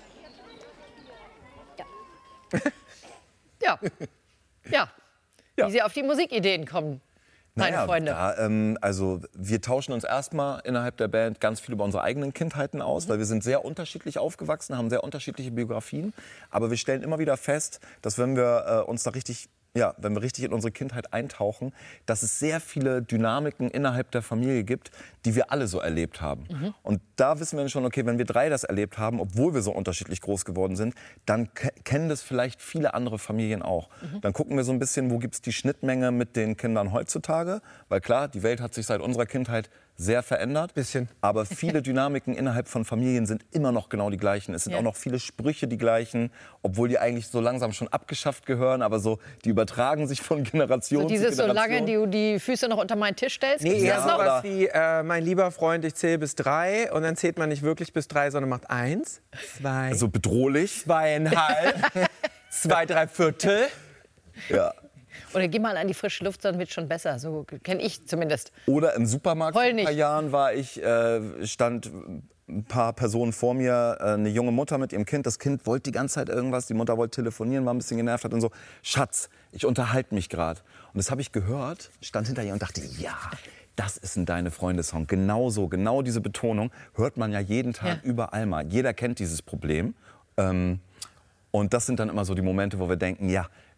Ja. Ja. Ja. Wie sie auf die Musikideen kommen, deine Naja, Freunde. Da, ähm, also wir tauschen uns erstmal innerhalb der Band ganz viel über unsere eigenen Kindheiten aus, weil wir sind sehr unterschiedlich aufgewachsen, haben sehr unterschiedliche Biografien. Aber wir stellen immer wieder fest, dass wenn wir äh, uns da richtig, ja, wenn wir richtig in unsere Kindheit eintauchen, dass es sehr viele Dynamiken innerhalb der Familie gibt, die wir alle so erlebt haben. Mhm. Und da wissen wir schon, okay, wenn wir drei das erlebt haben, obwohl wir so unterschiedlich groß geworden sind, dann ke- kennen das vielleicht viele andere Familien auch. Mhm. Dann gucken wir so ein bisschen, wo gibt es die Schnittmenge mit den Kindern heutzutage. Weil klar, die Welt hat sich seit unserer Kindheit sehr verändert. Bisschen. Aber viele Dynamiken innerhalb von Familien sind immer noch genau die gleichen. Es sind Ja. auch noch viele Sprüche die gleichen, obwohl die eigentlich so langsam schon abgeschafft gehören. Aber so, die übertragen sich von Generation So zu dieses, Generation. solange du die Füße noch unter meinen Tisch stellst. Nee, gibt's eher das ja, noch? sowas wie, äh, mein lieber Freund, ich zähle bis drei. Und dann zählt man nicht wirklich bis drei, sondern macht eins, zwei, Also bedrohlich. zweieinhalb, zwei, drei Viertel. Ja. Oder geh mal an die frische Luft, dann wird schon besser. So kenne ich zumindest. Oder im Supermarkt vor Heul ein paar nicht. Jahren war ich, äh, stand ein paar Personen vor mir, äh, eine junge Mutter mit ihrem Kind. Das Kind wollte die ganze Zeit irgendwas, die Mutter wollte telefonieren, war ein bisschen genervt, hat und so, Schatz, ich unterhalte mich gerade. Und das habe ich gehört, stand hinter ihr und dachte, ja, das ist ein Deine Freunde-Song. Genau so, genau diese Betonung hört man ja jeden Tag Ja. überall mal. Jeder kennt dieses Problem. Ähm, und das sind dann immer so die Momente, wo wir denken, ja,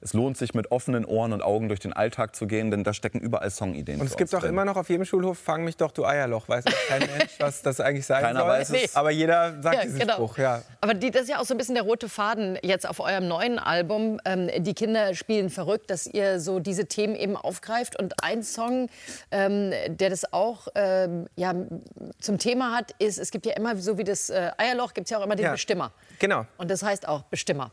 es lohnt sich, mit offenen Ohren und Augen durch den Alltag zu gehen, denn da stecken überall Songideen. Und es gibt auch immer noch auf jedem Schulhof, fang mich doch, du Eierloch. Weiß auch kein Mensch, was das eigentlich sein Keiner soll. weiß es. Nee. Aber jeder sagt Ja, diesen genau. Spruch. Ja. Aber die, das ist ja auch so ein bisschen der rote Faden jetzt auf eurem neuen Album. Ähm, die Kinder spielen verrückt, dass ihr so diese Themen eben aufgreift. Und ein Song, ähm, der das auch ähm, ja, zum Thema hat, ist, es gibt ja immer, so wie das äh, Eierloch, gibt es ja auch immer den Ja. Bestimmer. Genau. Und das heißt auch Bestimmer.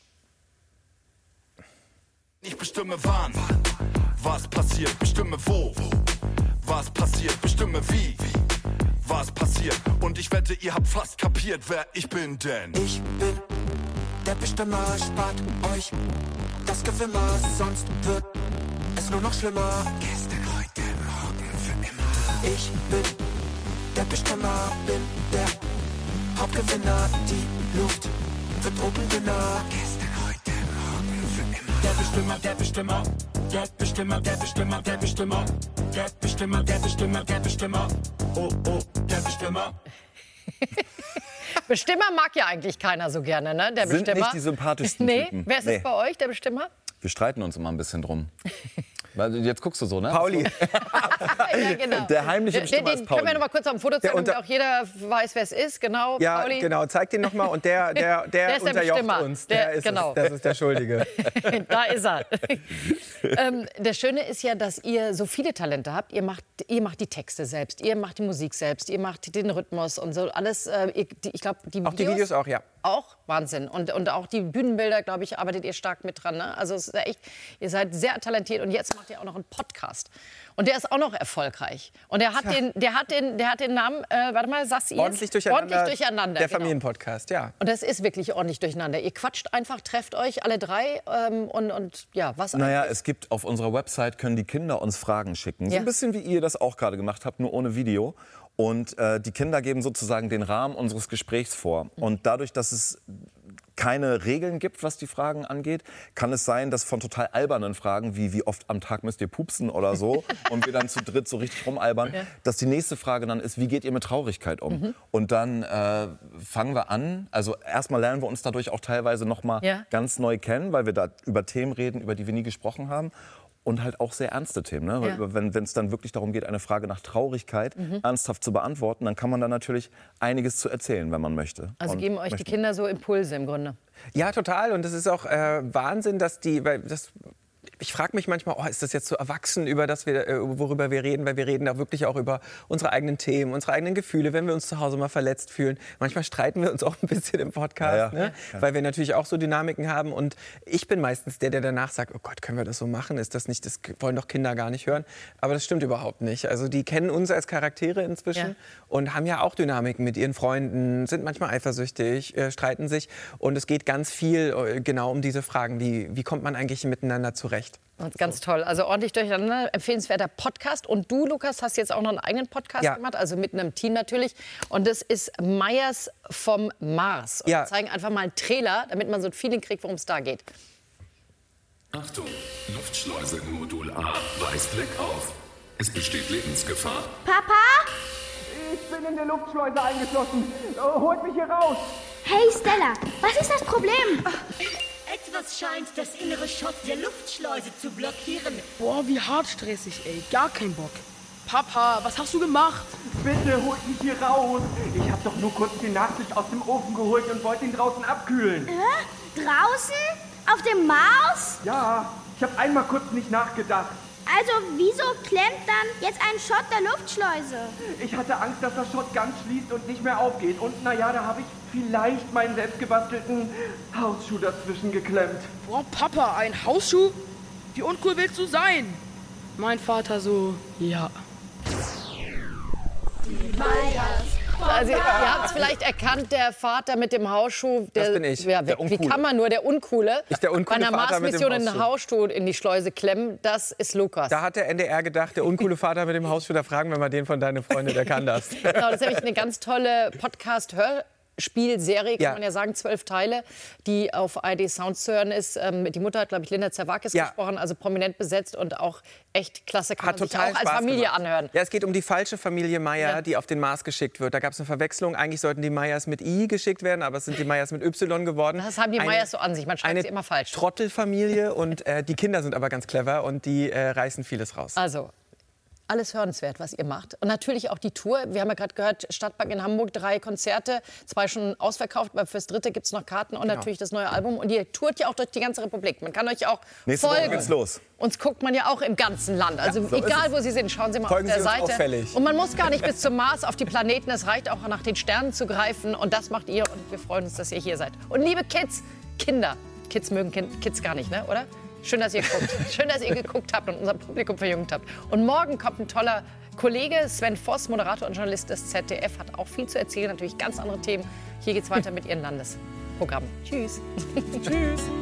Ich bestimme wann, was passiert, bestimme wo, was passiert, bestimme wie, was passiert. Und ich wette, ihr habt fast kapiert, wer ich bin, denn ich bin der Bestimmer, spart euch das Gewimmer, sonst wird es nur noch schlimmer. Gestern, heute, morgen, für immer. Ich bin der Bestimmer, bin der Hauptgewinner. Die Luft wird oben dünner. Gestern, heute, morgen, für immer. Der Bestimmer, der Bestimmer, der Bestimmer, der Bestimmer, der Bestimmer, der Bestimmer, der Bestimmer, der Bestimmer. Oh, oh, der Bestimmer. Bestimmer mag ja eigentlich keiner so gerne, ne? Der Sind Bestimmer. nicht die sympathischsten nee. Typen. Wer ist Nee. es bei euch, der Bestimmer? Wir streiten uns immer ein bisschen drum. Weil, jetzt guckst du so, ne? Pauli. Ja, genau. Der heimliche Den, Bestimmer den ist Pauli. können wir noch mal kurz auf dem Foto zeigen, damit auch jeder weiß, wer es ist. Genau, Ja, Pauli. genau. Zeig den noch mal. Und der, der, der, Der ist der unterjocht Bestimmer. uns. Der- Der, ist genau. es, das ist der Schuldige. Da ist er. ähm, das Schöne ist ja, dass ihr so viele Talente habt. Ihr macht, ihr macht die Texte selbst, ihr macht die Musik selbst, ihr macht den Rhythmus und so alles. Äh, ihr, die, ich glaube, die Videos, Auch die Videos auch, ja. Auch Wahnsinn. Und, und auch die Bühnenbilder, glaube ich, arbeitet ihr stark mit dran. Ne? Also es ist echt, ihr seid sehr talentiert und jetzt macht ihr auch noch einen Podcast. Und der ist auch noch erfolgreich. Und der hat, Tja. den, der hat, den, der hat den Namen, äh, warte mal, sag's ihr? Ordentlich durcheinander. Ordentlich durcheinander. Der genau. Familienpodcast, ja. Und das ist wirklich ordentlich durcheinander. Ihr quatscht einfach, trefft euch alle drei ähm, und, und ja, was Naja, eigentlich? es gibt auf unserer Website, können die Kinder uns Fragen schicken. So Ja. ein bisschen wie ihr das auch gerade gemacht habt, nur ohne Video. Und äh, die Kinder geben sozusagen den Rahmen unseres Gesprächs vor. Und dadurch, dass es keine Regeln gibt, was die Fragen angeht, kann es sein, dass von total albernen Fragen, wie wie oft am Tag müsst ihr pupsen oder so, und wir dann zu dritt so richtig rumalbern, Ja. dass die nächste Frage dann ist, wie geht ihr mit Traurigkeit um? Mhm. Und dann äh, fangen wir an, also erstmal lernen wir uns dadurch auch teilweise noch mal Ja. ganz neu kennen, weil wir da über Themen reden, über die wir nie gesprochen haben. Und halt auch sehr ernste Themen. Ne? Ja. Weil Wenn es dann wirklich darum geht, eine Frage nach Traurigkeit Mhm. ernsthaft zu beantworten, dann kann man da natürlich einiges zu erzählen, wenn man möchte. Also Und geben euch die möchte. Kinder so Impulse im Grunde. Ja, total. Und es ist auch äh, Wahnsinn, dass die, weil das, ich frage mich manchmal, oh, ist das jetzt so erwachsen, über das wir, äh, worüber wir reden? Weil wir reden da wirklich auch über unsere eigenen Themen, unsere eigenen Gefühle, wenn wir uns zu Hause mal verletzt fühlen. Manchmal streiten wir uns auch ein bisschen im Podcast, Ja, ja. ne? Weil wir natürlich auch so Dynamiken haben. Und ich bin meistens der, der danach sagt, oh Gott, können wir das so machen? Ist das nicht, das wollen doch Kinder gar nicht hören. Aber das stimmt überhaupt nicht. Also die kennen uns als Charaktere inzwischen Ja. und haben ja auch Dynamiken mit ihren Freunden, sind manchmal eifersüchtig, äh, streiten sich. Und es geht ganz viel äh, genau um diese Fragen, wie, wie kommt man eigentlich miteinander zurecht? Und ganz toll. Also ordentlich durcheinander, empfehlenswerter Podcast. Und du, Lukas, hast jetzt auch noch einen eigenen Podcast Ja. gemacht, also mit einem Team natürlich. Und das ist Meyers vom Mars. Und Ja. wir zeigen einfach mal einen Trailer, damit man so ein Feeling kriegt, worum es da geht. Achtung, Luftschleuse Modul A weist Leck auf. Es besteht Lebensgefahr. Papa? Ich bin in der Luftschleuse eingeschlossen. Oh, holt mich hier raus. Hey Stella, was ist das Problem? Etwas scheint das innere Schott der Luftschleuse zu blockieren. Boah, wie hart stressig, ey. Gar kein Bock. Papa, was hast du gemacht? Bitte holt mich hier raus. Ich habe doch nur kurz den Nachtisch aus dem Ofen geholt und wollte ihn draußen abkühlen. Äh? Draußen? Auf dem Mars? Ja, ich habe einmal kurz nicht nachgedacht. Also wieso klemmt dann jetzt ein Schott der Luftschleuse? Ich hatte Angst, dass das Schott ganz schließt und nicht mehr aufgeht. Und naja, da habe ich vielleicht meinen selbstgebastelten Hausschuh dazwischen geklemmt. Boah, Papa, ein Hausschuh? Wie uncool willst du sein? Mein Vater so, ja. Also ihr habt es vielleicht erkannt, der Vater mit dem Hausschuh. Der, Das bin ich, Ja, der wie Uncoole. kann man nur, der Uncoole, Ich, der uncoole bei einer Vater mit dem Mars-Mission einen Hausschuh. Hausschuh in die Schleuse klemmen? Das ist Lukas. Da hat der N D R gedacht, der uncoole Vater mit dem Hausschuh, da fragen wir mal den von deinen Freundin, der kann das. Genau, das ist nämlich eine ganz tolle Podcast-Hör... Hörspielserie, kann Ja. man ja sagen, zwölf Teile, die auf A R D Sounds zu hören ist. Ähm, die Mutter hat, glaube ich, Linda Zerwakis Ja. gesprochen, also prominent besetzt und auch echt klasse, kann Hat man sich total auch als Spaß Familie gemacht. anhören. Ja, es geht um die falsche Familie Meyer, Ja. die auf den Mars geschickt wird. Da gab es eine Verwechslung. Eigentlich sollten die Meyers mit I geschickt werden, aber es sind die Meyers mit Y geworden. Das haben die Eine- Meyers so an sich, man schreibt eine sie immer falsch. Trottelfamilie und äh, die Kinder sind aber ganz clever und die äh, reißen vieles raus. Also, alles hörenswert, was ihr macht. Und natürlich auch die Tour. Wir haben ja gerade gehört, Stadtbank in Hamburg, drei Konzerte, zwei schon ausverkauft, aber fürs dritte gibt es noch Karten und Genau. natürlich das neue Album. Und ihr tourt ja auch durch die ganze Republik. Man kann euch auch Nächste folgen. Woche geht's los. Uns guckt man ja auch im ganzen Land. Also Ja, so ist egal, es. wo Sie sind, schauen Sie mal Folgen auf der Sie uns Seite. auffällig. Und man muss gar nicht bis zum Mars auf die Planeten. Es reicht auch, nach den Sternen zu greifen. Und das macht ihr. Und wir freuen uns, dass ihr hier seid. Und liebe Kids, Kinder. Kids mögen kind, Kids gar nicht, ne? Oder? Schön, dass ihr guckt. Schön, dass ihr geguckt habt und unser Publikum verjüngt habt. Und morgen kommt ein toller Kollege, Sven Voss, Moderator und Journalist des Z D F, hat auch viel zu erzählen, natürlich ganz andere Themen. Hier geht's weiter mit Ihren Landesprogrammen. Tschüss. Tschüss.